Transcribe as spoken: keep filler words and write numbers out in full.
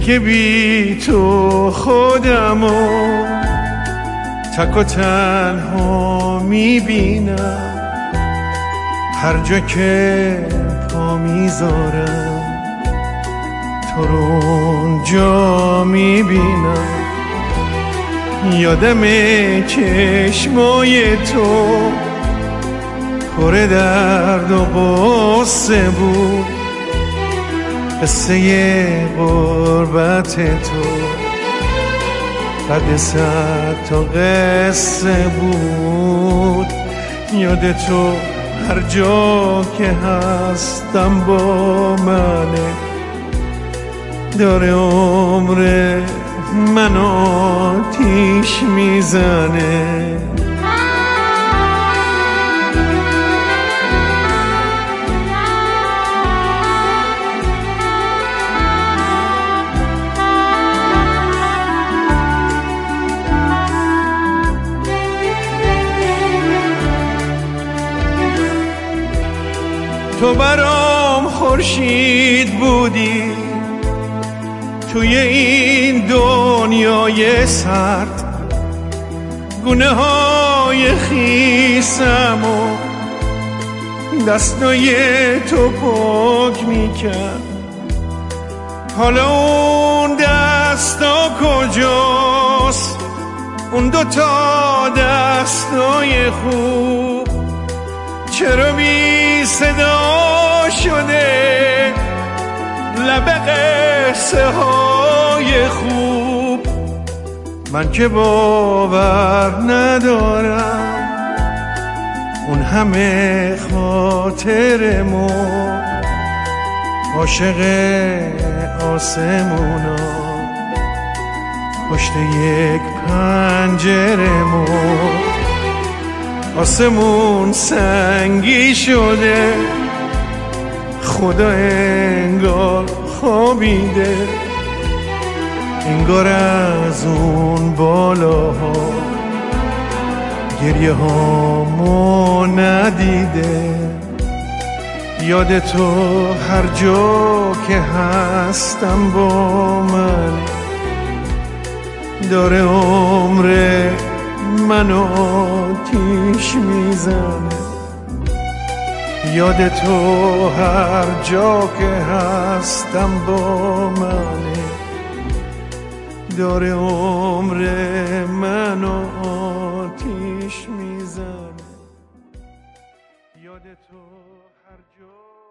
که بی تو خودمو تک و تنها میبینم، هر جا که پا میذارم تو رو اونجا میبینم. یادم چشمای تو پر درد و غصه بود، قصه غربت تو قد صد تا قصه بود. یاد تو هر جا که هستم با منه، داره عمر من آتیش میزنه. تو برام خورشید بودی توی این دنیای سرد، گونه های خیسم و دستای تو پاک میکرد. حالا اون دستا کجاست، اون دوتا دستای خوب چرا بی صدا شده لب قصه های خوب؟ من که باور ندارم اون همه خاطرمو عاشق آسمونا پشت یک پنجرمو. آسمون سنگی شده، خدا انگار خوابیده، انگار از اون بالاها گریه هامو ندیده. یاد تو هر جا که هستم با من، داره عمر من آتیش میزنه. یاد تو هر جا که هستم با منه، داره عمر من آتیش میزنه. یاد تو هر جا